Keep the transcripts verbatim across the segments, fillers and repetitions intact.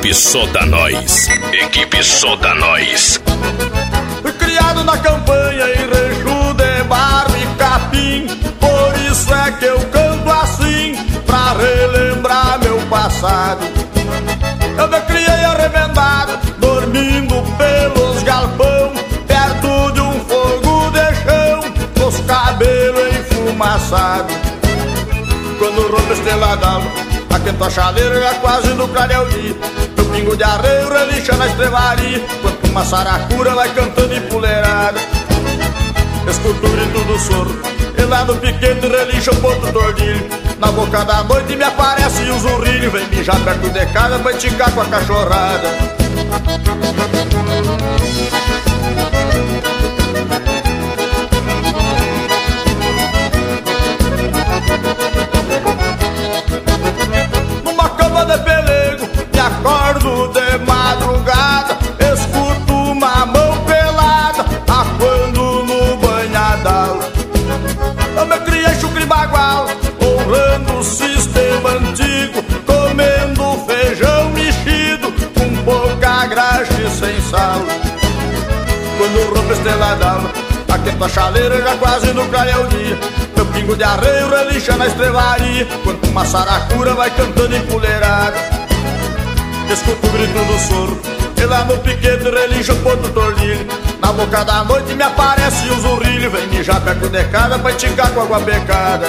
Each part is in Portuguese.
Equipe Sodanóis. Equipe Sodanóis. Fui criado na campanha em rancho de barro e capim, por isso é que eu canto assim, pra relembrar meu passado. Eu me criei arremendado, dormindo pelos galpão, perto de um fogo de chão, com os cabelos enfumaçados. Quando rompe a estrela d'alva, aquento a chaleira já quase no clareio dia. Meu pingo de arreio relincha na estrevaria, quanto uma saracura vai cantando empoleirada. Escuto o grito do soro, e lá no piquete relincha o ponto tordilho. Na boca da noite me aparece o zurrilho, vem mijar perto de casa pra enticar com a cachorrada. Numa cama de pelego, me acordo de madrugada, escuto uma mão pelada, aquando no banhadal. Eu me criei chucre bagual, honrando o sistema antigo, comendo feijão mexido, com pouca graxa e sem sal. Quando rompe a estrela d'alva, aquento a chaleira já quase no clareio dia. Meu pingo de arreio relincha na estrevaria, quanto uma saracura vai cantando empoleirada. Escuto o grito do soro, e lá no piquete relincha o ponto tordilho. Na boca da noite me aparece o zurrilho, vem mijar perto de casa pra enticar com água becada.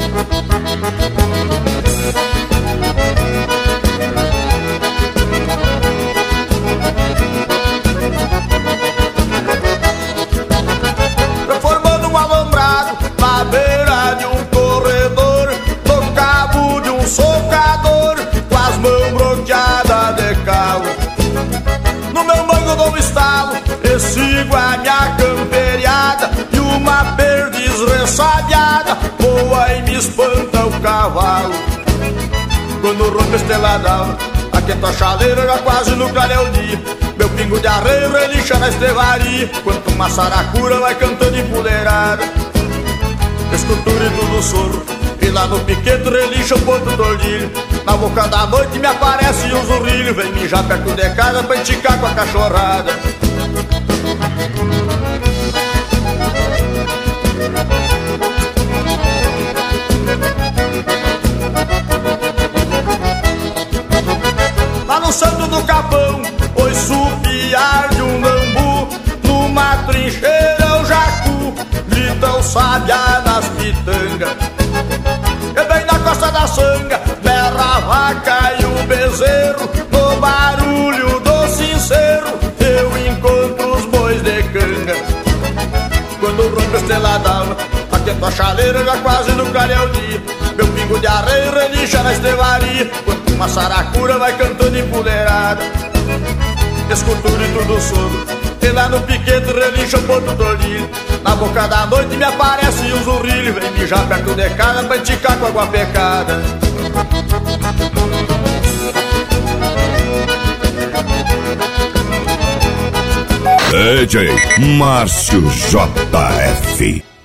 Formando um alambrado na beira de um corredor, no cabo de um socador, com as mãos bloqueadas de calo. No meu mango dou um estalo e sigo a minha camperiada, e uma perdiz ressabiada voa e me espanta o cavalo. Quando rompe a estrela d'alva, aquento a chaleira já quase no clareio dia. Meu pingo de arreio relincha na estrevaria, quanto uma saracura vai cantando empoleirada. Escuto o grito do soro, e lá no piquete relincha o ponto tordilho. Na boca da noite me aparece o zurrilho, vem mijar perto de casa pra enticar com a cachorrada. Lá no santo do capão, ouço o piar de um bambu, numa trincheira o jacu grita o sabiá nas pitangas. E bem na costa da sanga berra a vaca e o bezerro, no barulho do sincero eu encontro os bois de canga. Quando rompe a estrela d'alva, aquento a chaleira já quase no clareio dia. Meu pingo de arreio relincha na estrevaria, quanto uma saracura vai cantando empoleirada. Escuto o grito do soro, e lá no piquete relincha o ponto tordilho. Na boca da noite me aparece o zurrilho, vem mijar perto de casa pra enticar com água pecada. D J Márcio J F